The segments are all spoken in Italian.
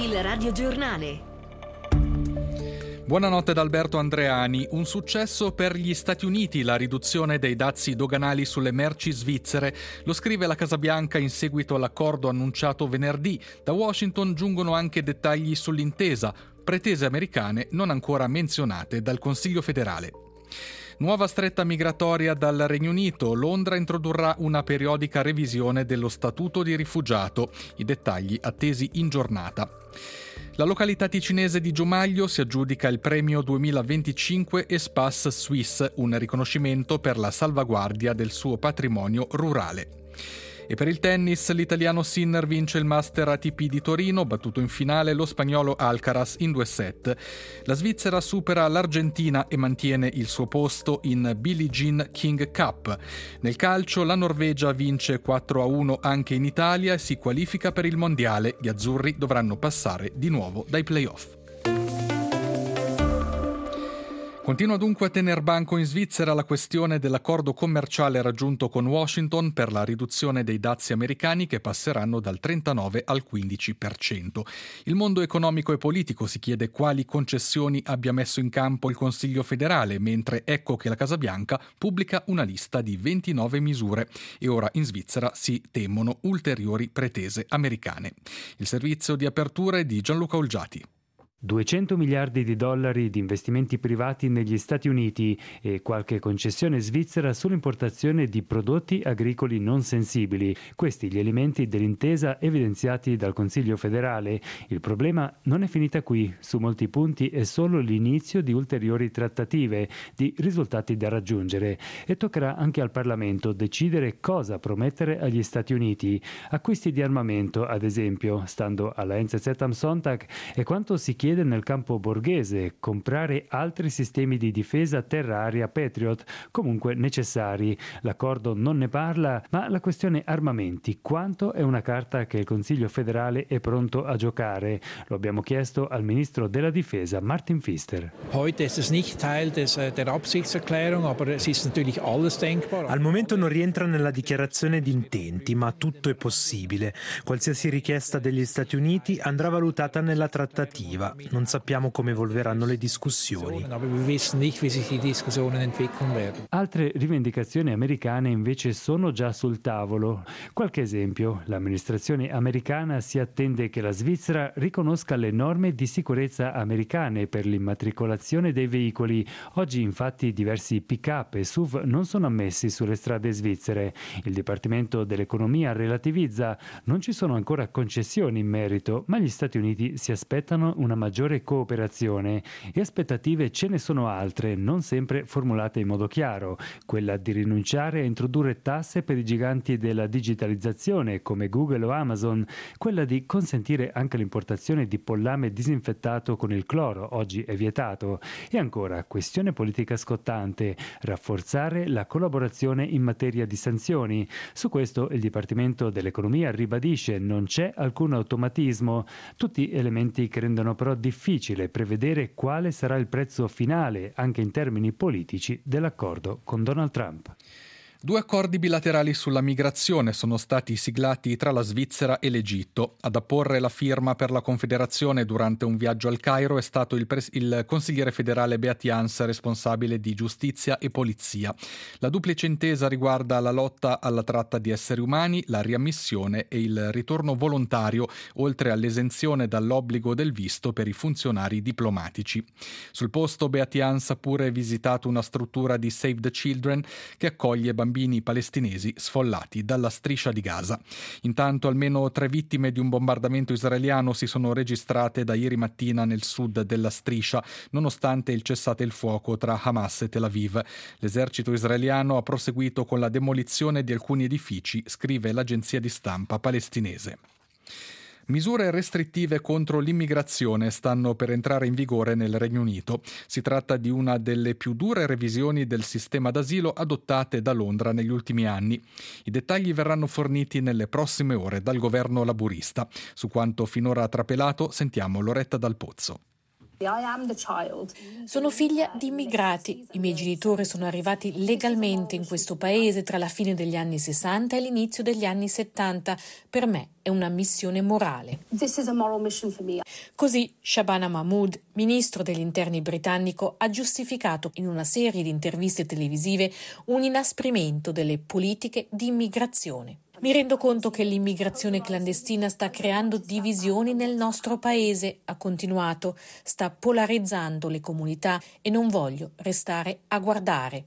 Il radiogiornale. Buonanotte da Alberto Andreani. Un successo per gli Stati Uniti la riduzione dei dazi doganali sulle merci svizzere. Lo scrive la Casa Bianca in seguito all'accordo annunciato venerdì. Da Washington giungono anche dettagli sull'intesa, pretese americane non ancora menzionate dal Consiglio federale. Nuova stretta migratoria dal Regno Unito. Londra introdurrà una periodica revisione dello statuto di rifugiato. I dettagli attesi in giornata. La località ticinese di Giomaglio si aggiudica il premio 2025 Espace Suisse, un riconoscimento per la salvaguardia del suo patrimonio rurale. E per il tennis, l'italiano Sinner vince il Master ATP di Torino, battuto in finale lo spagnolo Alcaraz in 2 set. La Svizzera supera l'Argentina e mantiene il suo posto in Billie Jean King Cup. Nel calcio, la Norvegia vince 4-1 anche in Italia e si qualifica per il mondiale. Gli azzurri dovranno passare di nuovo dai play-off. Continua dunque a tener banco in Svizzera la questione dell'accordo commerciale raggiunto con Washington per la riduzione dei dazi americani che passeranno dal 39 al 15%. Il mondo economico e politico si chiede quali concessioni abbia messo in campo il Consiglio federale, mentre ecco che la Casa Bianca pubblica una lista di 29 misure e ora in Svizzera si temono ulteriori pretese americane. Il servizio di apertura è di Gianluca Olgiati. 200 miliardi di dollari di investimenti privati negli Stati Uniti e qualche concessione svizzera sull'importazione di prodotti agricoli non sensibili. Questi gli elementi dell'intesa evidenziati dal Consiglio federale. Il problema non è finita qui. Su molti punti è solo l'inizio di ulteriori trattative, di risultati da raggiungere. E toccherà anche al Parlamento decidere cosa promettere agli Stati Uniti. Acquisti di armamento, ad esempio, stando alla NZZ am Sonntag, e quanto si chiede nel campo borghese, comprare altri sistemi di difesa terra-aria Patriot, comunque necessari. L'accordo non ne parla, ma la questione armamenti, quanto è una carta che il Consiglio federale è pronto a giocare? Lo abbiamo chiesto al ministro della Difesa, Martin Pfister. Heute ist es nicht Teil der Absichtserklärung, aber es ist natürlich alles denkbar. Al momento non rientra nella dichiarazione di intenti, ma tutto è possibile. Qualsiasi richiesta degli Stati Uniti andrà valutata nella trattativa. Non sappiamo come evolveranno le discussioni. Altre rivendicazioni americane invece sono già sul tavolo. Qualche esempio: l'amministrazione americana si attende che la Svizzera riconosca le norme di sicurezza americane per l'immatricolazione dei veicoli. Oggi infatti diversi pick-up e SUV non sono ammessi sulle strade svizzere. Il Dipartimento dell'Economia relativizza: non ci sono ancora concessioni in merito, ma gli Stati Uniti si aspettano una maggiore cooperazione, e aspettative ce ne sono altre, non sempre formulate in modo chiaro: quella di rinunciare a introdurre tasse per i giganti della digitalizzazione come Google o Amazon, quella di consentire anche l'importazione di pollame disinfettato con il cloro, oggi è vietato, e ancora questione politica scottante: rafforzare la collaborazione in materia di sanzioni. Su questo il Dipartimento dell'Economia ribadisce: non c'è alcun automatismo, tutti elementi che rendono però difficile prevedere quale sarà il prezzo finale, anche in termini politici, dell'accordo con Donald Trump. 2 accordi bilaterali sulla migrazione sono stati siglati tra la Svizzera e l'Egitto. Ad apporre la firma per la Confederazione durante un viaggio al Cairo è stato il consigliere federale Beat Jans, responsabile di giustizia e polizia. La duplice intesa riguarda la lotta alla tratta di esseri umani, la riammissione e il ritorno volontario, oltre all'esenzione dall'obbligo del visto per i funzionari diplomatici. Sul posto Beat Jans ha pure visitato una struttura di Save the Children che accoglie bambini palestinesi sfollati dalla striscia di Gaza. Intanto almeno 3 vittime di un bombardamento israeliano si sono registrate da ieri mattina nel sud della striscia, nonostante il cessate il fuoco tra Hamas e Tel Aviv. L'esercito israeliano ha proseguito con la demolizione di alcuni edifici, scrive l'agenzia di stampa palestinese. Misure restrittive contro l'immigrazione stanno per entrare in vigore nel Regno Unito. Si tratta di una delle più dure revisioni del sistema d'asilo adottate da Londra negli ultimi anni. I dettagli verranno forniti nelle prossime ore dal governo laburista. Su quanto finora trapelato sentiamo Loretta Dal Pozzo. Sono figlia di immigrati. I miei genitori sono arrivati legalmente in questo paese tra la fine degli anni 60 e l'inizio degli anni 70. Per me è una missione morale. Così Shabana Mahmood, ministro degli interni britannico, ha giustificato in una serie di interviste televisive un inasprimento delle politiche di immigrazione. Mi rendo conto che l'immigrazione clandestina sta creando divisioni nel nostro paese, ha continuato, sta polarizzando le comunità e non voglio restare a guardare.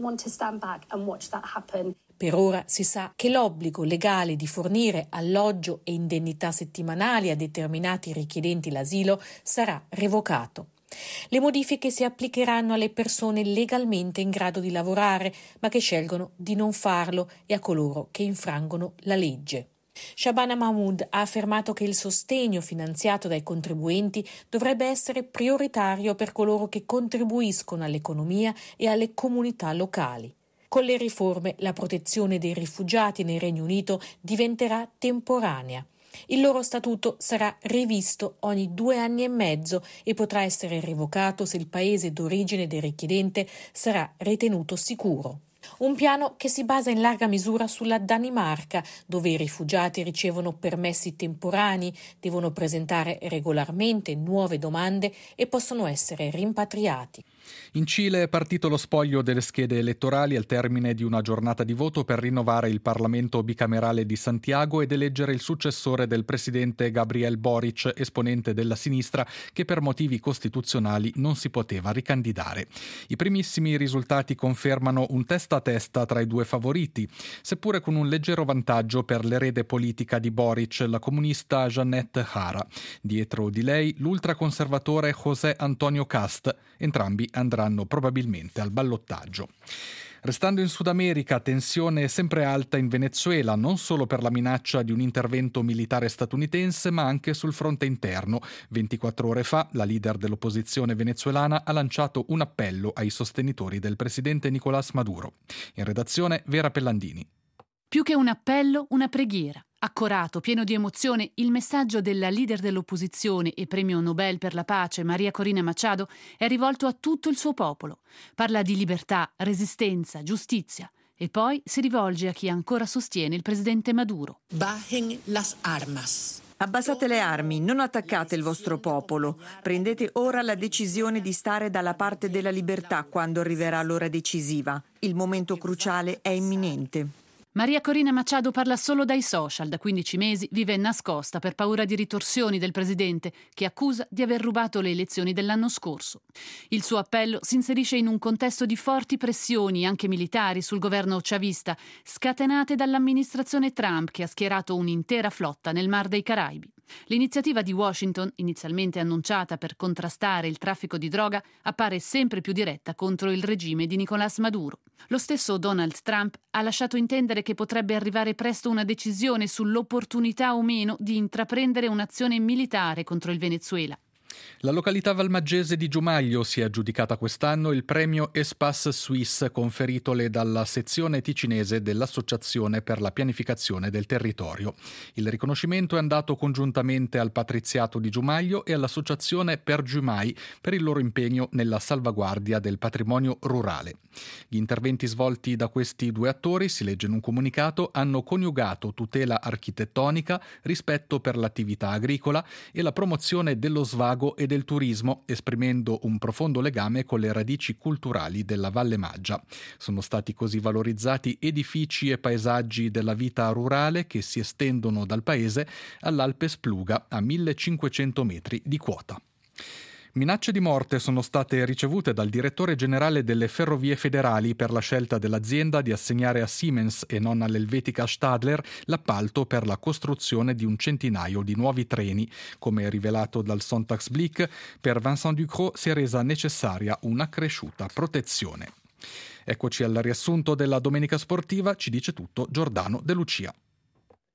Per ora si sa che l'obbligo legale di fornire alloggio e indennità settimanali a determinati richiedenti l'asilo sarà revocato. Le modifiche si applicheranno alle persone legalmente in grado di lavorare, ma che scelgono di non farlo, e a coloro che infrangono la legge. Shabana Mahmood ha affermato che il sostegno finanziato dai contribuenti dovrebbe essere prioritario per coloro che contribuiscono all'economia e alle comunità locali. Con le riforme, la protezione dei rifugiati nel Regno Unito diventerà temporanea. Il loro statuto sarà rivisto ogni 2 anni e mezzo e potrà essere revocato se il paese d'origine del richiedente sarà ritenuto sicuro. Un piano che si basa in larga misura sulla Danimarca, dove i rifugiati ricevono permessi temporanei, devono presentare regolarmente nuove domande e possono essere rimpatriati. In Cile è partito lo spoglio delle schede elettorali al termine di una giornata di voto per rinnovare il Parlamento bicamerale di Santiago ed eleggere il successore del presidente Gabriel Boric, esponente della sinistra che per motivi costituzionali non si poteva ricandidare. I primissimi risultati confermano un testa a testa tra i due favoriti, seppure con un leggero vantaggio per l'erede politica di Boric, la comunista Jeanette Jara. Dietro di lei l'ultraconservatore José Antonio Cast. Entrambi andranno probabilmente al ballottaggio. Restando in Sud America, tensione sempre alta in Venezuela, non solo per la minaccia di un intervento militare statunitense, ma anche sul fronte interno. 24 ore fa, la leader dell'opposizione venezuelana ha lanciato un appello ai sostenitori del presidente Nicolás Maduro. In redazione, Vera Pellandini. Più che un appello, una preghiera. Accorato, pieno di emozione, il messaggio della leader dell'opposizione e premio Nobel per la pace Maria Corina Machado è rivolto a tutto il suo popolo. Parla di libertà, resistenza, giustizia e poi si rivolge a chi ancora sostiene il presidente Maduro. Bajen las armas. Abbassate le armi, non attaccate il vostro popolo. Prendete ora la decisione di stare dalla parte della libertà quando arriverà l'ora decisiva. Il momento cruciale è imminente. Maria Corina Machado parla solo dai social, da 15 mesi vive nascosta per paura di ritorsioni del presidente che accusa di aver rubato le elezioni dell'anno scorso. Il suo appello si inserisce in un contesto di forti pressioni, anche militari, sul governo chavista, scatenate dall'amministrazione Trump che ha schierato un'intera flotta nel Mar dei Caraibi. L'iniziativa di Washington, inizialmente annunciata per contrastare il traffico di droga, appare sempre più diretta contro il regime di Nicolás Maduro. Lo stesso Donald Trump ha lasciato intendere che potrebbe arrivare presto una decisione sull'opportunità o meno di intraprendere un'azione militare contro il Venezuela. La località valmaggese di Giumaglio si è aggiudicata quest'anno il premio Espace Suisse conferitole dalla sezione ticinese dell'Associazione per la pianificazione del territorio. Il riconoscimento è andato congiuntamente al Patriziato di Giumaglio e all'Associazione Per Giumai per il loro impegno nella salvaguardia del patrimonio rurale. Gli interventi svolti da questi due attori, si legge in un comunicato, hanno coniugato tutela architettonica, rispetto per l'attività agricola e la promozione dello svago e del turismo, esprimendo un profondo legame con le radici culturali della Valle Maggia. Sono stati così valorizzati edifici e paesaggi della vita rurale che si estendono dal paese all'Alpe Spluga a 1500 metri di quota. Minacce di morte sono state ricevute dal direttore generale delle Ferrovie Federali per la scelta dell'azienda di assegnare a Siemens e non all'Helvetica Stadler l'appalto per la costruzione di un centinaio di nuovi treni. Come rivelato dal Sonntagsblick, per Vincent Ducrot si è resa necessaria un'accresciuta protezione. Eccoci al riassunto della domenica sportiva, ci dice tutto Giordano De Lucia.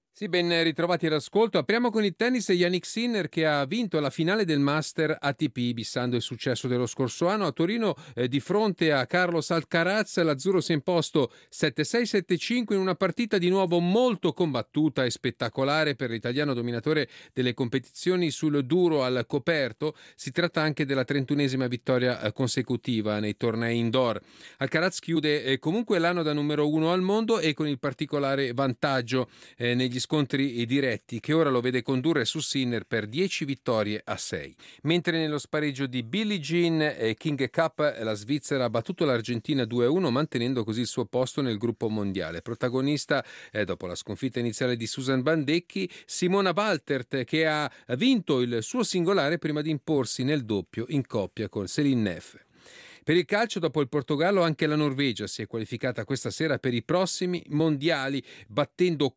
Sì, ben ritrovati all'ascolto. Apriamo con il tennis e Jannik Sinner che ha vinto la finale del Master ATP, bissando il successo dello scorso anno a Torino di fronte a Carlos Alcaraz. L'azzurro si è imposto 7-6, 7-5 in una partita di nuovo molto combattuta e spettacolare per l'italiano dominatore delle competizioni sul duro al coperto. Si tratta anche della 31esima vittoria consecutiva nei tornei indoor. Alcaraz chiude comunque l'anno da numero 1 al mondo e con il particolare vantaggio negli scontri diretti che ora lo vede condurre su Sinner per 10 vittorie a 6. Mentre nello spareggio di Billie Jean e King Cup la Svizzera ha battuto l'Argentina 2-1 mantenendo così il suo posto nel gruppo mondiale. Protagonista dopo la sconfitta iniziale di Susan Bandecchi, Simona Waltert che ha vinto il suo singolare prima di imporsi nel doppio in coppia con Céline Neff. Per il calcio, dopo il Portogallo, anche la Norvegia si è qualificata questa sera per i prossimi mondiali, battendo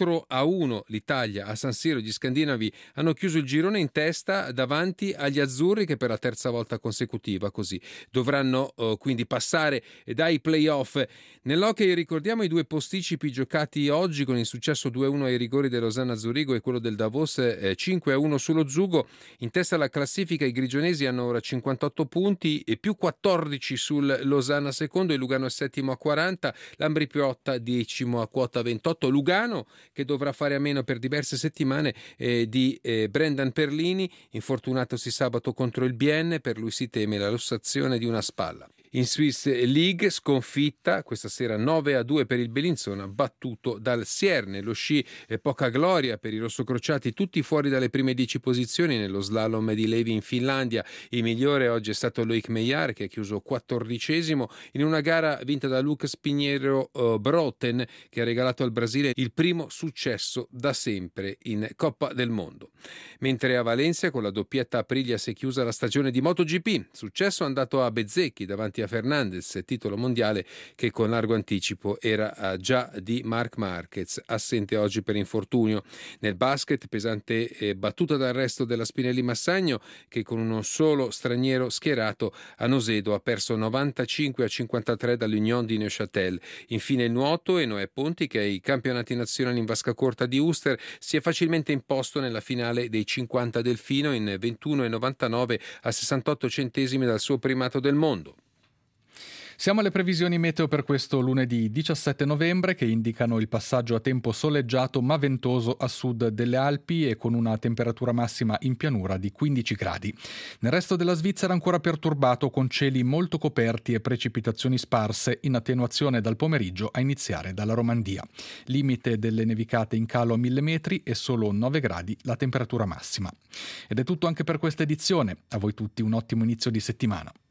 4-1 l'Italia a San Siro. Gli scandinavi hanno chiuso il girone in testa davanti agli azzurri che per la terza volta consecutiva così dovranno quindi passare dai play-off. Nell'hockey ricordiamo i due posticipi giocati oggi con il successo 2-1 ai rigori del Losanna Zurigo e quello del Davos 5-1 sullo Zugo. In testa alla classifica i grigionesi hanno ora 58 punti e più 14 sul Losanna secondo, il Lugano è settimo a 40, l'Ambri Piotta decimo a quota 28. Lugano che dovrà fare a meno per diverse settimane di Brendan Perlini, infortunatosi sabato contro il Bienne, per lui si teme la lussazione di una spalla. In Swiss League sconfitta questa sera 9-2 per il Bellinzona battuto dal Sierne. Lo sci poca gloria per i rossocrociati, tutti fuori dalle prime 10 posizioni nello slalom di Levi in Finlandia. Il migliore oggi è stato Loic Meillard che ha chiuso 14esimo in una gara vinta da Lucas Pinheiro Broten che ha regalato al Brasile il primo successo da sempre in Coppa del Mondo. Mentre a Valencia con la doppietta Aprilia si è chiusa la stagione di MotoGP. Successo andato a Bezzecchi davanti a Fernandez, titolo mondiale che con largo anticipo era già di Marc Marquez, assente oggi per infortunio. Nel basket pesante battuta d'arresto della Spinelli Massagno che con uno solo straniero schierato a Nosedo ha perso 95-53 dall'Union di Neuchâtel. Infine il nuoto e Noè Ponti che ai campionati nazionali in vasca corta di Uster si è facilmente imposto nella finale dei 50 delfino in 21,99 a 68 centesimi dal suo primato del mondo. Siamo alle previsioni meteo per questo lunedì 17 novembre che indicano il passaggio a tempo soleggiato ma ventoso a sud delle Alpi e con una temperatura massima in pianura di 15 gradi. Nel resto della Svizzera ancora perturbato con cieli molto coperti e precipitazioni sparse in attenuazione dal pomeriggio a iniziare dalla Romandia. Limite delle nevicate in calo a 1000 metri e solo 9 gradi la temperatura massima. Ed è tutto anche per questa edizione. A voi tutti un ottimo inizio di settimana.